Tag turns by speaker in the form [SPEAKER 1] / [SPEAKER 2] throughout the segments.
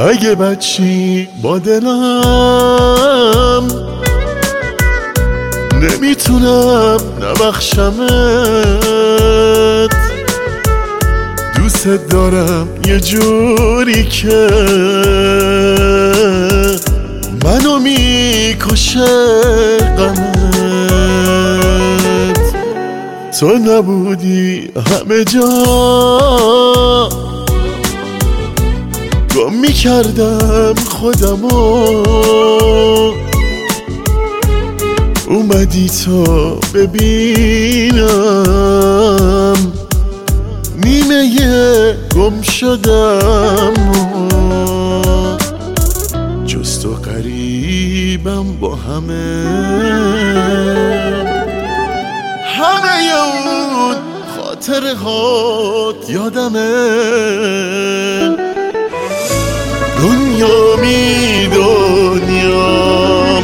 [SPEAKER 1] اگه بچی با دلم نمیتونم نبخشمت، دوست دارم یه جوری که منو میکشه غمت. تو نبودی همه جا گم میکردم خودمو، اومدی تو ببینم نیمه گم شدم. جز تو قریبم با همه اون خاطره هات یادمه. دنیا می دنیا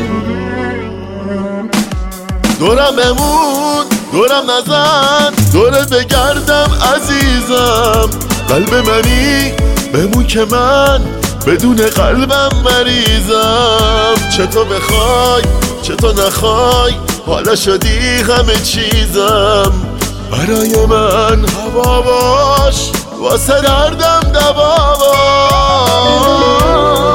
[SPEAKER 1] دورم بمون، دورم نزن، دوره بگردم عزیزم. قلب منی بمون که من بدون قلبم مریضم. چه تو بخوای چه تو نخوای حالا شدی همه چیزم. برای من هوا باش واسه دردم دوا باش.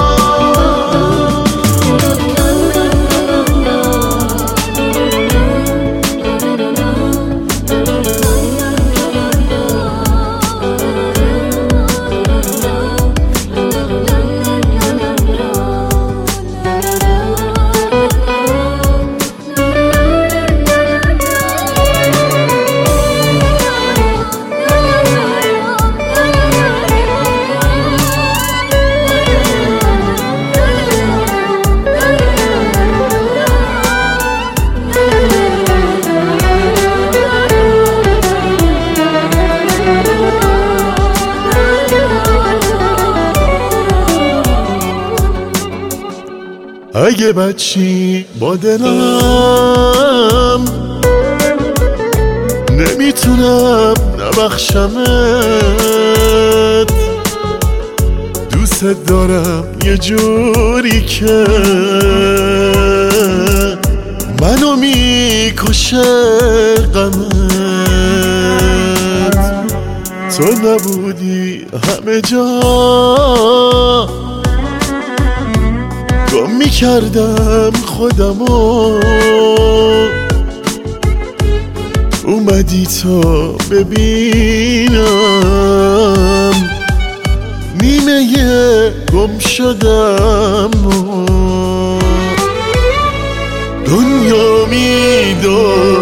[SPEAKER 1] اگه بچی با دلم نمیتونم نبخشمت، دوست دارم یه جوری که منو میکشه غمت. تو نبودی همه جا گم میکردم خودمو، اومدی تو ببینم نیمه گم شدم. دنیا میدون